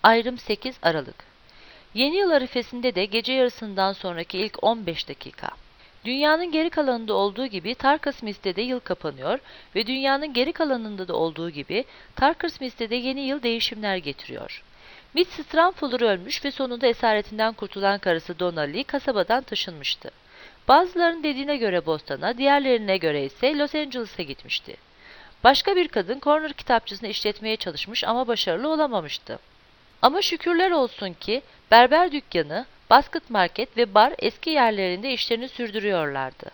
Ayrım 8 Aralık. Yeni yıl arifesinde de gece yarısından sonraki ilk 15 dakika. Dünyanın geri kalanında olduğu gibi Tarka Smith'te de yıl kapanıyor ve dünyanın geri kalanında da olduğu gibi Tarka Smith'te de yeni yıl değişimler getiriyor. Miss Stramfler ölmüş ve sonunda esaretinden kurtulan karısı Donna Lee kasabadan taşınmıştı. Bazılarının dediğine göre Boston'a, diğerlerine göre ise Los Angeles'a gitmişti. Başka bir kadın Corner kitapçısını işletmeye çalışmış ama başarılı olamamıştı. Ama şükürler olsun ki berber dükkanı, basket market ve bar eski yerlerinde işlerini sürdürüyorlardı.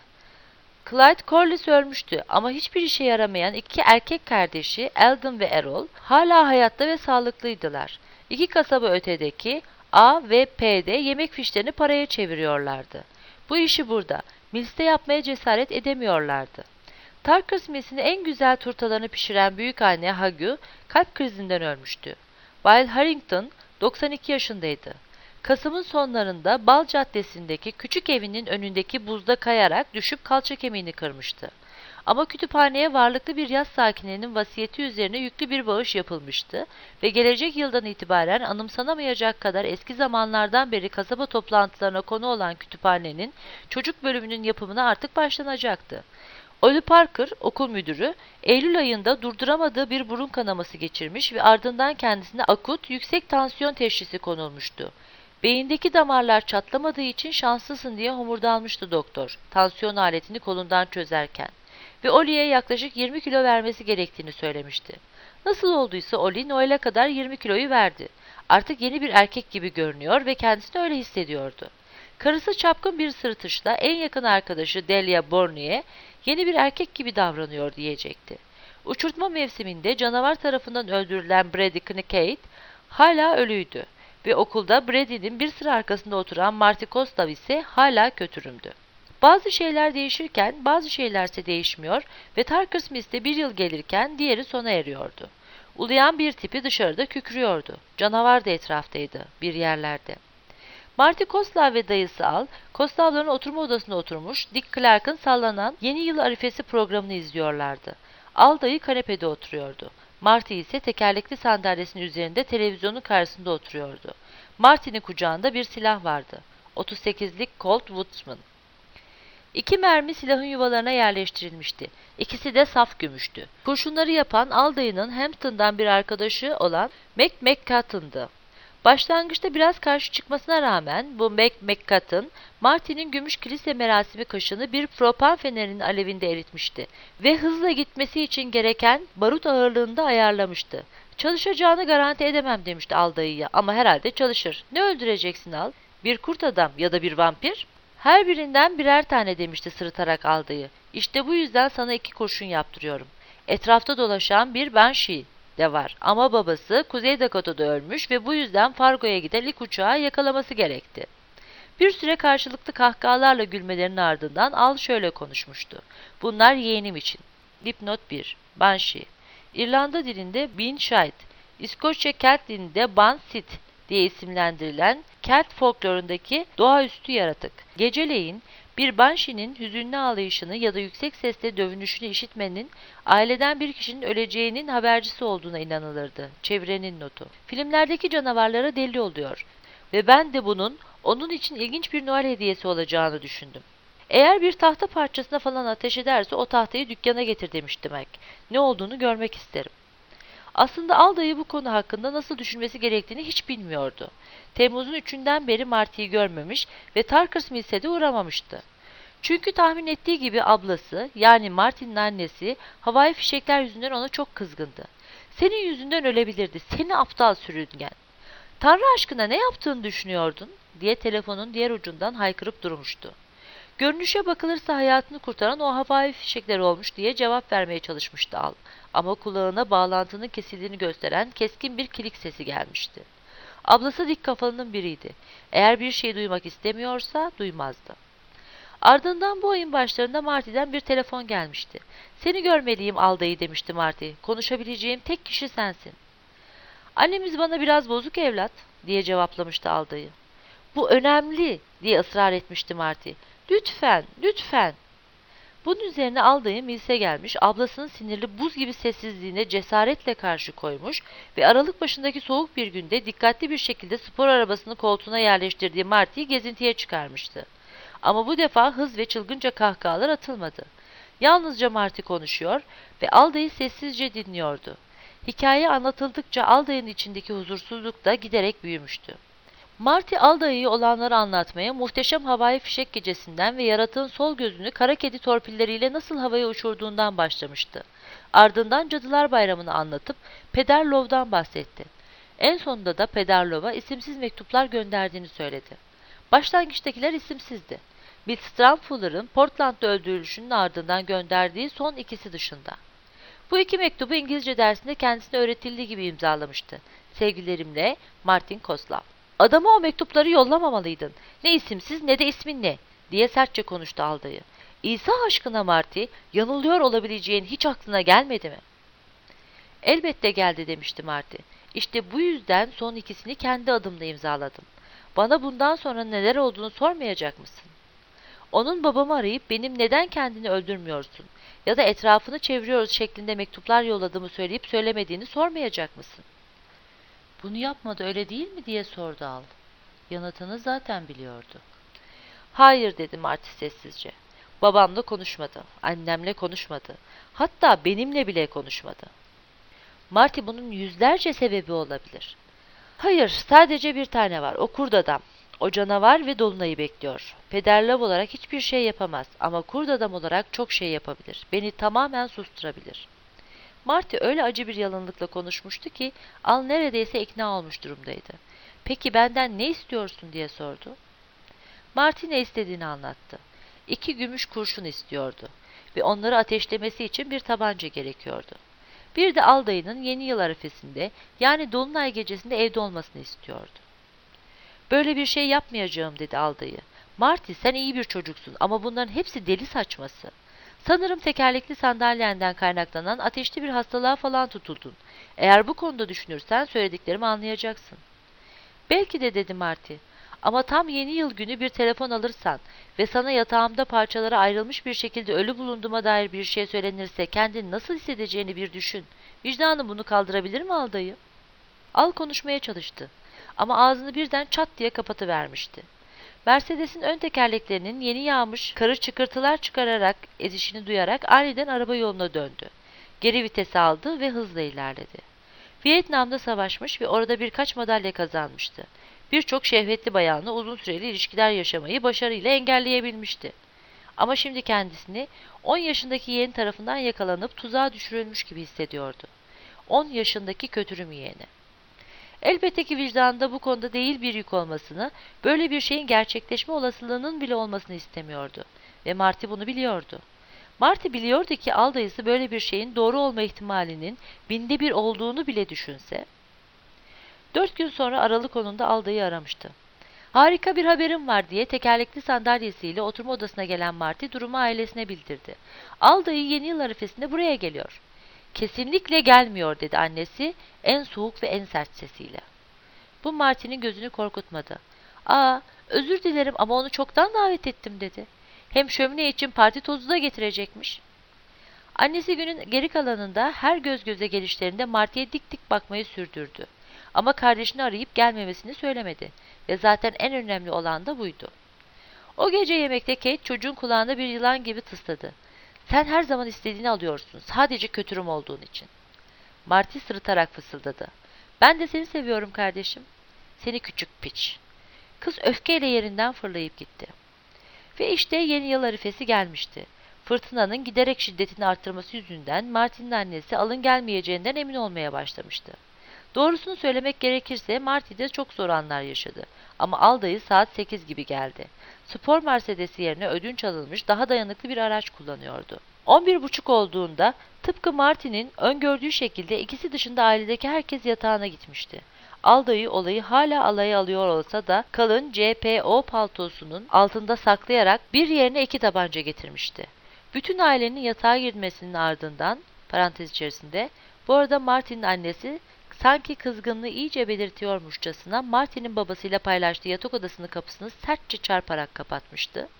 Clyde Corliss ölmüştü ama hiçbir işe yaramayan iki erkek kardeşi Eldon ve Errol hala hayatta ve sağlıklıydılar. İki kasaba ötedeki A ve P'de yemek fişlerini paraya çeviriyorlardı. Bu işi burada, Mills'te yapmaya cesaret edemiyorlardı. Tarker Smith'in en güzel turtalarını pişiren büyükanne Hagu kalp krizinden ölmüştü. Will Harrington 92 yaşındaydı. Kasım'ın sonlarında Bal Caddesi'ndeki küçük evinin önündeki buzda kayarak düşüp kalça kemiğini kırmıştı. Ama kütüphaneye varlıklı bir yaz sakininin vasiyeti üzerine yüklü bir bağış yapılmıştı ve gelecek yıldan itibaren anımsanamayacak kadar eski zamanlardan beri kasaba toplantılarına konu olan kütüphanenin çocuk bölümünün yapımına artık başlanacaktı. Ollie Parker, okul müdürü, Eylül ayında durduramadığı bir burun kanaması geçirmiş ve ardından kendisine akut, yüksek tansiyon teşhisi konulmuştu. Beyindeki damarlar çatlamadığı için şanslısın diye homurdanmıştı doktor, tansiyon aletini kolundan çözerken. Ve Ollie'ye yaklaşık 20 kilo vermesi gerektiğini söylemişti. Nasıl olduysa Ollie Noel'e kadar 20 kiloyu verdi. Artık yeni bir erkek gibi görünüyor ve kendisini öyle hissediyordu. Karısı çapkın bir sırıtışla en yakın arkadaşı Delia Bourne'ye yeni bir erkek gibi davranıyor diyecekti. Uçurtma mevsiminde canavar tarafından öldürülen Brady Kincaid hala ölüydü ve okulda Brady'nin bir sıra arkasında oturan Marty Kostav ise hala kötürümdü. Bazı şeyler değişirken bazı şeylerse değişmiyor ve Tarker Smith'te bir yıl gelirken diğeri sona eriyordu. Uluyan bir tipi dışarıda kükrüyordu. Canavar da etraftaydı bir yerlerde. Marty Kostav ve dayısı Al, Kostavların oturma odasında oturmuş, Dick Clark'ın sallanan Yeni Yıl Arifesi programını izliyorlardı. Al dayı kanepede oturuyordu. Marty ise tekerlekli sandalyesinin üzerinde televizyonun karşısında oturuyordu. Marty'nin kucağında bir silah vardı. 38'lik Colt Woodsman. 2 mermi silahın yuvalarına yerleştirilmişti. İkisi de saf gümüştü. Kurşunları yapan Al dayının Hampton'dan bir arkadaşı olan Mac McCutcheon'dı. Başlangıçta biraz karşı çıkmasına rağmen bu Mac McCutcheon, Marty'nin gümüş kilise merasimi kaşını bir propan fenerinin alevinde eritmişti ve hızla gitmesi için gereken barut ağırlığını da ayarlamıştı. Çalışacağını garanti edemem demişti Al dayıya ama herhalde çalışır. Ne öldüreceksin Al? Bir kurt adam ya da bir vampir? Her birinden birer tane demişti sırıtarak Al dayı. İşte bu yüzden sana 2 kurşun yaptırıyorum. Etrafta dolaşan bir Banshee de var ama babası Kuzey Dakota'da ölmüş ve bu yüzden Fargo'ya giden ilk uçağı yakalaması gerekti. Bir süre karşılıklı kahkahalarla gülmelerinin ardından Al şöyle konuşmuştu. Bunlar yeğenim için. Dipnot 1. Banshee. İrlanda dilinde Banshee, İskoçya Kelt dilinde Banshee diye isimlendirilen Kelt folklorundaki doğaüstü yaratık. Geceleyin bir Banshee'nin hüzünlü ağlayışını ya da yüksek sesle dövünüşünü işitmenin aileden bir kişinin öleceğinin habercisi olduğuna inanılırdı. Çevrenin notu. Filmlerdeki canavarlara deli oluyor ve ben de bunun onun için ilginç bir Noel hediyesi olacağını düşündüm. Eğer bir tahta parçasına falan ateş ederse o tahtayı dükkana getir demişti Mac. Ne olduğunu görmek isterim. Aslında Al dayı bu konu hakkında nasıl düşünmesi gerektiğini hiç bilmiyordu. Temmuz'un 3'ünden beri Marty'yi görmemiş ve Tarker Smith'e de uğramamıştı. Çünkü tahmin ettiği gibi ablası, yani Marty'nin annesi, havai fişekler yüzünden ona çok kızgındı. Senin yüzünden ölebilirdi, seni aptal sürüngen. Tanrı aşkına ne yaptığını düşünüyordun? Diye telefonun diğer ucundan haykırıp durmuştu. Görünüşe bakılırsa hayatını kurtaran o havai fişekler olmuş diye cevap vermeye çalışmıştı Al. Ama kulağına bağlantının kesildiğini gösteren keskin bir kilik sesi gelmişti. Ablası dik kafalının biriydi. Eğer bir şey duymak istemiyorsa duymazdı. Ardından bu ayın başlarında Marty'den bir telefon gelmişti. Seni görmeliyim Al dayı demişti Marty. Konuşabileceğim tek kişi sensin. Annemiz bana biraz bozuk evlat diye cevaplamıştı Al dayı. Bu önemli diye ısrar etmişti Marty. Lütfen, lütfen. Bunun üzerine aldayı Mils'e gelmiş, ablasının sinirli buz gibi sessizliğine cesaretle karşı koymuş ve Aralık başındaki soğuk bir günde dikkatli bir şekilde spor arabasını koltuğuna yerleştirdiği Marty'yi gezintiye çıkarmıştı. Ama bu defa hız ve çılgınca kahkahalar atılmadı. Yalnızca Marty konuşuyor ve aldayı sessizce dinliyordu. Hikaye anlatıldıkça aldayın içindeki huzursuzluk da giderek büyümüştü. Marty aldayıya olanları anlatmaya muhteşem havai fişek gecesinden ve yaratığın sol gözünü kara kedi torpilleriyle nasıl havaya uçurduğundan başlamıştı. Ardından Cadılar Bayramı'nı anlatıp Peder Lov'dan bahsetti. En sonunda da Peder Lov'a isimsiz mektuplar gönderdiğini söyledi. Başlangıçtakiler isimsizdi. Bill Stramfuller'ın Portland'da öldürülüşünün ardından gönderdiği son ikisi dışında. Bu iki mektubu İngilizce dersinde kendisine öğretildiği gibi imzalamıştı. Sevgilerimle Martin Koslav. Adama o mektupları yollamamalıydın. Ne isimsiz ne de ismin ne, diye sertçe konuştu aldayı. İsa aşkına Marty, yanılıyor olabileceğin hiç aklına gelmedi mi? Elbette geldi demişti Marty. İşte bu yüzden son ikisini kendi adımla imzaladım. Bana bundan sonra neler olduğunu sormayacak mısın? Onun babamı arayıp benim neden kendini öldürmüyorsun ya da etrafını çeviriyoruz şeklinde mektuplar yolladığımı söyleyip söylemediğini sormayacak mısın? Bunu yapmadı öyle değil mi diye sordu Al. Yanıtını zaten biliyordu. Hayır dedi Marty sessizce. Babamla konuşmadı, annemle konuşmadı, hatta benimle bile konuşmadı. Marty bunun yüzlerce sebebi olabilir. Hayır, sadece bir tane var, o kurt adam. O canavar ve dolunayı bekliyor. Pederlav olarak hiçbir şey yapamaz ama kurt adam olarak çok şey yapabilir. Beni tamamen susturabilir. Marty öyle acı bir yalınlıkla konuşmuştu ki Al neredeyse ikna olmuş durumdaydı. Peki benden ne istiyorsun diye sordu. Marty ne istediğini anlattı. 2 gümüş kurşun istiyordu ve onları ateşlemesi için bir tabanca gerekiyordu. Bir de aldayının yeni yıl arifesinde yani dolunay gecesinde evde olmasını istiyordu. Böyle bir şey yapmayacağım dedi aldayı. Marty sen iyi bir çocuksun ama bunların hepsi deli saçması. Sanırım tekerlekli sandalyenden kaynaklanan ateşli bir hastalığa falan tutuldun. Eğer bu konuda düşünürsen söylediklerimi anlayacaksın. Belki de dedi Marty. Ama tam yeni yıl günü bir telefon alırsan ve sana yatağımda parçalara ayrılmış bir şekilde ölü bulunduğuma dair bir şey söylenirse kendini nasıl hissedeceğini bir düşün. Vicdanın bunu kaldırabilir mi aldayı? Al konuşmaya çalıştı. Ama ağzını birden çat diye kapatıvermişti. Mercedes'in ön tekerleklerinin yeni yağmış karı çıkırtılar çıkararak ezişini duyarak aniden araba yoluna döndü. Geri vitesi aldı ve hızla ilerledi. Vietnam'da savaşmış ve orada birkaç madalya kazanmıştı. Birçok şehvetli bayanla uzun süreli ilişkiler yaşamayı başarıyla engelleyebilmişti. Ama şimdi kendisini 10 yaşındaki yeğeni tarafından yakalanıp tuzağa düşürülmüş gibi hissediyordu. 10 yaşındaki kötürüm yeğeni. Elbette ki vicdanında bu konuda değil bir yük olmasını, böyle bir şeyin gerçekleşme olasılığının bile olmasını istemiyordu. Ve Marty bunu biliyordu. Marty biliyordu ki aldayısı böyle bir şeyin doğru olma ihtimalinin 1000'de 1 olduğunu bile düşünse. 4 gün sonra Aralık 10'unda aldayı aramıştı. Harika bir haberim var diye tekerlekli sandalyesiyle oturma odasına gelen Marty durumu ailesine bildirdi. Aldayı yeni yıl arifesinde buraya geliyor. Kesinlikle gelmiyor dedi annesi en soğuk ve en sert sesiyle. Bu Marty'nin gözünü korkutmadı. Aa, özür dilerim ama onu çoktan davet ettim dedi. Hem şömine için parti tozu da getirecekmiş. Annesi günün geri kalanında her göz göze gelişlerinde Marty'ye dik dik bakmayı sürdürdü. Ama kardeşini arayıp gelmemesini söylemedi ve zaten en önemli olan da buydu. O gece yemekte Kate çocuğun kulağında bir yılan gibi tısladı. Sen her zaman istediğini alıyorsun, sadece kötürüm olduğun için. Marty sırıtarak fısıldadı. Ben de seni seviyorum kardeşim. Seni küçük piç. Kız öfkeyle yerinden fırlayıp gitti. Ve işte yeni yıl arifesi gelmişti. Fırtınanın giderek şiddetini arttırması yüzünden Marty'nin annesi alın gelmeyeceğinden emin olmaya başlamıştı. Doğrusunu söylemek gerekirse Marty de çok zor anlar yaşadı. Ama aldayı saat 8 gibi geldi. Spor Mercedes'i yerine ödünç alınmış daha dayanıklı bir araç kullanıyordu. 11.30 olduğunda tıpkı Marty'nin öngördüğü şekilde ikisi dışında ailedeki herkes yatağına gitmişti. Aldayı olayı hala alaya alıyor olsa da kalın CPO paltosunun altında saklayarak bir yerine 2 tabanca getirmişti. Bütün ailenin yatağa girmesinin ardından parantez içerisinde bu arada Marty'nin annesi sanki kızgınlığı iyice belirtiyormuşçasına Marty'nin babasıyla paylaştığı yatak odasının kapısını sertçe çarparak kapatmıştı.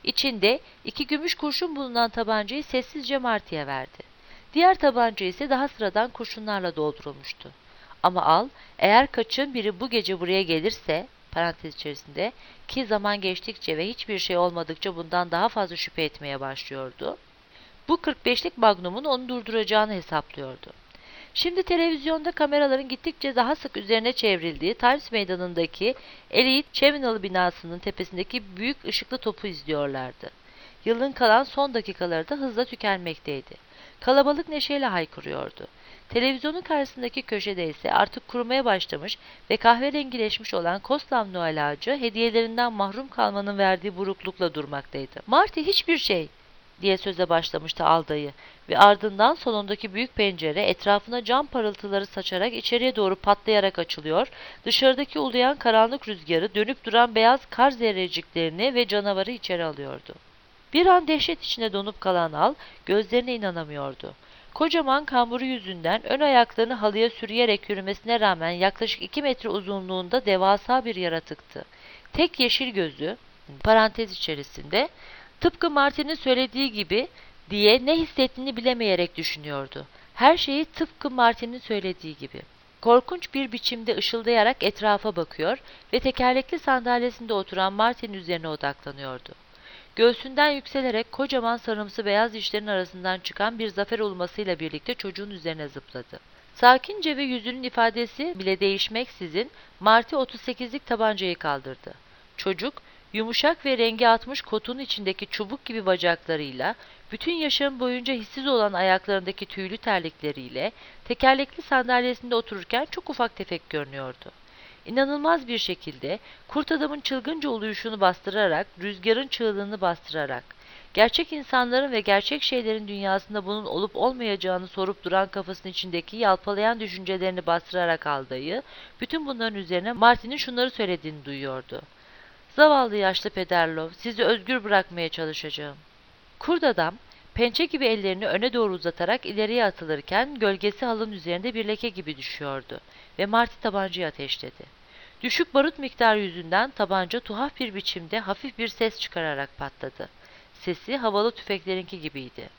İçinde 2 gümüş kurşun bulunan tabancayı sessizce Marty'ye verdi. Diğer tabanca ise daha sıradan kurşunlarla doldurulmuştu. Ama al, eğer kaçın biri bu gece buraya gelirse, parantez içerisinde, ki zaman geçtikçe ve hiçbir şey olmadıkça bundan daha fazla şüphe etmeye başlıyordu, bu 45'lik Magnum'un onu durduracağını hesaplıyordu. Şimdi televizyonda kameraların gittikçe daha sık üzerine çevrildiği Times Meydanı'ndaki Elite Cheminal binasının tepesindeki büyük ışıklı topu izliyorlardı. Yılın kalan son dakikaları da hızla tükenmekteydi. Kalabalık neşeyle haykırıyordu. Televizyonun karşısındaki köşede ise artık kurumaya başlamış ve kahverengileşmiş olan Kostam Noel ağacı hediyelerinden mahrum kalmanın verdiği buruklukla durmaktaydı. Marty hiçbir şey diye söze başlamıştı aldayı ve ardından salondaki büyük pencere etrafına cam parıltıları saçarak içeriye doğru patlayarak açılıyor, dışarıdaki uluyan karanlık rüzgarı dönüp duran beyaz kar zerreciklerini ve canavarı içeri alıyordu. Bir an dehşet içinde donup kalan Al, gözlerine inanamıyordu. Kocaman kamburu yüzünden ön ayaklarını halıya sürüyerek yürümesine rağmen yaklaşık 2 metre uzunluğunda devasa bir yaratıktı. Tek yeşil gözü, parantez içerisinde, tıpkı Martin'in söylediği gibi diye ne hissettiğini bilemeyerek düşünüyordu. Her şeyi tıpkı Martin'in söylediği gibi. Korkunç bir biçimde ışıldayarak etrafa bakıyor ve tekerlekli sandalyesinde oturan Martin'in üzerine odaklanıyordu. Göğsünden yükselerek kocaman sarımsı beyaz dişlerin arasından çıkan bir zafer ulmasıyla birlikte çocuğun üzerine zıpladı. Sakince ve yüzünün ifadesi bile değişmeksizin Marty 38'lik tabancayı kaldırdı. Çocuk, yumuşak ve rengi atmış kotun içindeki çubuk gibi bacaklarıyla, bütün yaşam boyunca hissiz olan ayaklarındaki tüylü terlikleriyle, tekerlekli sandalyesinde otururken çok ufak tefek görünüyordu. İnanılmaz bir şekilde, kurt adamın çılgınca uluyuşunu bastırarak, rüzgarın çığlığını bastırarak, gerçek insanların ve gerçek şeylerin dünyasında bunun olup olmayacağını sorup duran kafasının içindeki yalpalayan düşüncelerini bastırarak aldayı, bütün bunların üzerine Martin'in şunları söylediğini duyuyordu. Zavallı yaşlı Pederlov, sizi özgür bırakmaya çalışacağım. Kurt adam, pençe gibi ellerini öne doğru uzatarak ileriye atılırken gölgesi halının üzerinde bir leke gibi düşüyordu ve Marty tabancayı ateşledi. Düşük barut miktarı yüzünden tabanca tuhaf bir biçimde hafif bir ses çıkararak patladı. Sesi havalı tüfeklerinki gibiydi.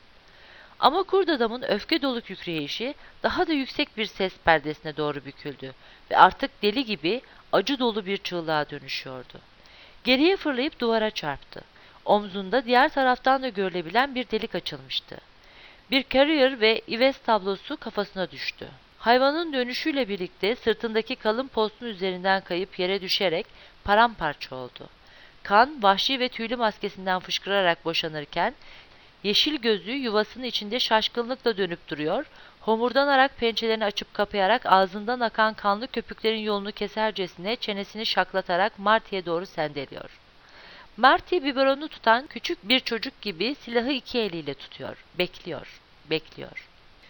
Ama kurt adamın öfke dolu kükreyişi daha da yüksek bir ses perdesine doğru büküldü ve artık deli gibi acı dolu bir çığlığa dönüşüyordu. Geriye fırlayıp duvara çarptı. Omzunda diğer taraftan da görülebilen bir delik açılmıştı. Bir Carrier ve Ives tablosu kafasına düştü. Hayvanın dönüşüyle birlikte sırtındaki kalın postun üzerinden kayıp yere düşerek paramparça oldu. Kan, vahşi ve tüylü maskesinden fışkırarak boşanırken, yeşil gözü yuvasının içinde şaşkınlıkla dönüp duruyor, homurdanarak pençelerini açıp kapayarak ağzından akan kanlı köpüklerin yolunu kesercesine çenesini şaklatarak Marty'ye doğru sendeliyor. Marty biberonu tutan küçük bir çocuk gibi silahı 2 eliyle tutuyor, bekliyor.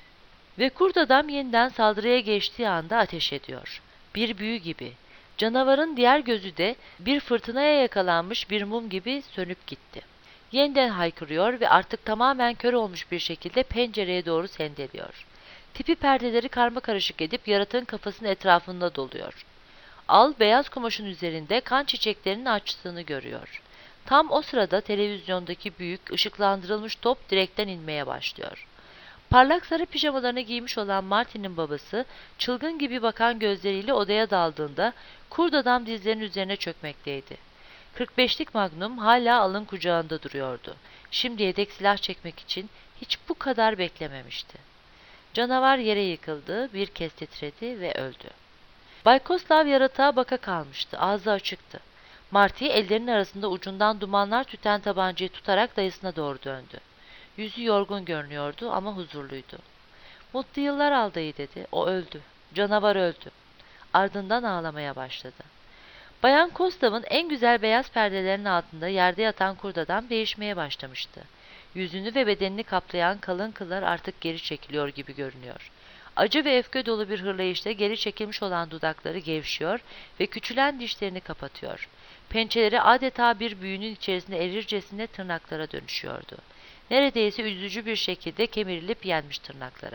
Ve kurt adam yeniden saldırıya geçtiği anda ateş ediyor. Bir büyü gibi. Canavarın diğer gözü de bir fırtınaya yakalanmış bir mum gibi sönüp gitti. Yeniden haykırıyor ve artık tamamen kör olmuş bir şekilde pencereye doğru sendeliyor. Tipi perdeleri karmakarışık edip yaratığın kafasının etrafında doluyor. Al beyaz kumaşın üzerinde kan çiçeklerinin açtığını görüyor. Tam o sırada televizyondaki büyük ışıklandırılmış top direkten inmeye başlıyor. Parlak sarı pijamalarını giymiş olan Martin'in babası çılgın gibi bakan gözleriyle odaya daldığında kurt adam dizlerinin üzerine çökmekteydi. 45'lik Magnum hala Al'ın kucağında duruyordu. Şimdi yedek silah çekmek için hiç bu kadar beklememişti. Canavar yere yıkıldı, bir kez titredi ve öldü. Bay Koslav yaratığa baka kalmıştı, ağzı açıktı. Marty ellerinin arasında ucundan dumanlar tüten tabancayı tutarak dayısına doğru döndü. Yüzü yorgun görünüyordu ama huzurluydu. Mutlu yıllar aldayı dedi. O öldü. Canavar öldü. Ardından ağlamaya başladı. Bayan Koslav'ın en güzel beyaz perdelerinin altında yerde yatan kurt adam değişmeye başlamıştı. Yüzünü ve bedenini kaplayan kalın kıllar artık geri çekiliyor gibi görünüyor. Acı ve öfke dolu bir hırlayışla geri çekilmiş olan dudakları gevşiyor ve küçülen dişlerini kapatıyor. Pençeleri adeta bir büyünün içerisinde erircesine tırnaklara dönüşüyordu. Neredeyse üzücü bir şekilde kemirilip yenmiş tırnaklara.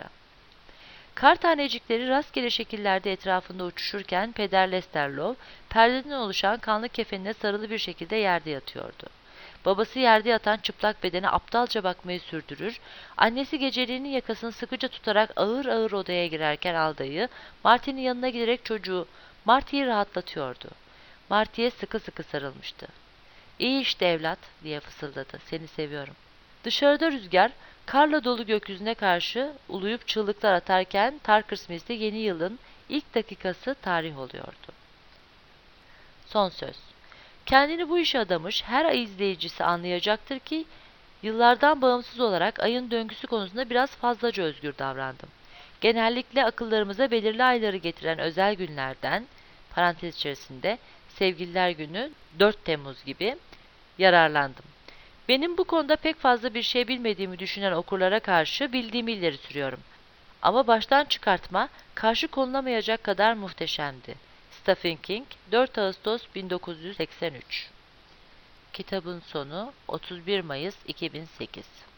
Kar tanecikleri rastgele şekillerde etrafında uçuşurken Peder Lesterlov, perdeden oluşan kanlı kefenine sarılı bir şekilde yerde yatıyordu. Babası yerde yatan çıplak bedene aptalca bakmayı sürdürür, annesi geceliğinin yakasını sıkıca tutarak ağır ağır odaya girerken aldayı, Marty'nin yanına giderek çocuğu, Marty'yi rahatlatıyordu. Marty'ye sıkı sıkı sarılmıştı. "İyi işte evlat," diye fısıldadı. "Seni seviyorum." Dışarıda rüzgar, karla dolu gökyüzüne karşı uluyup çığlıklar atarken Tarker Smith'te yeni yılın ilk dakikası tarih oluyordu. Son söz. Kendini bu işe adamış her ay izleyicisi anlayacaktır ki, yıllardan bağımsız olarak ayın döngüsü konusunda biraz fazlaca özgür davrandım. Genellikle akıllarımıza belirli ayları getiren özel günlerden, parantez içerisinde Sevgililer Günü 4 Temmuz gibi, yararlandım. Benim bu konuda pek fazla bir şey bilmediğimi düşünen okurlara karşı bildiğimi ileri sürüyorum. Ama baştan çıkartma karşı konulamayacak kadar muhteşemdi. Stephen King, 4 Ağustos 1983. Kitabın sonu 31 Mayıs 2008.